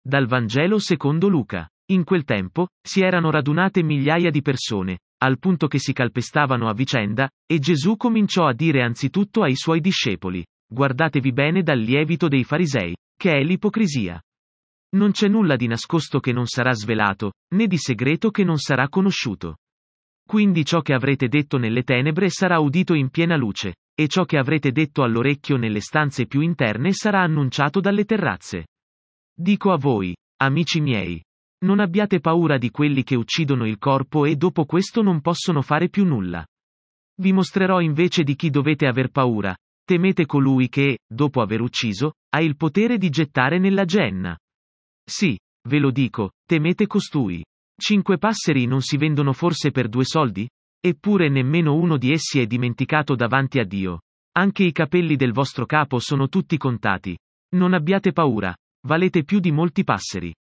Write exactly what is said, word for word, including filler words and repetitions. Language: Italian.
Dal Vangelo secondo Luca. In quel tempo, si erano radunate migliaia di persone, al punto che si calpestavano a vicenda, e Gesù cominciò a dire anzitutto ai suoi discepoli: guardatevi bene dal lievito dei farisei, che è l'ipocrisia. Non c'è nulla di nascosto che non sarà svelato, né di segreto che non sarà conosciuto. Quindi ciò che avrete detto nelle tenebre sarà udito in piena luce, e ciò che avrete detto all'orecchio nelle stanze più interne sarà annunciato dalle terrazze. Dico a voi, amici miei, non abbiate paura di quelli che uccidono il corpo e dopo questo non possono fare più nulla. Vi mostrerò invece di chi dovete aver paura: temete colui che, dopo aver ucciso, ha il potere di gettare nella Geenna. Sì, ve lo dico, temete costui. Cinque passeri non si vendono forse per due soldi? Eppure nemmeno uno di essi è dimenticato davanti a Dio. Anche i capelli del vostro capo sono tutti contati. Non abbiate paura, valete più di molti passeri.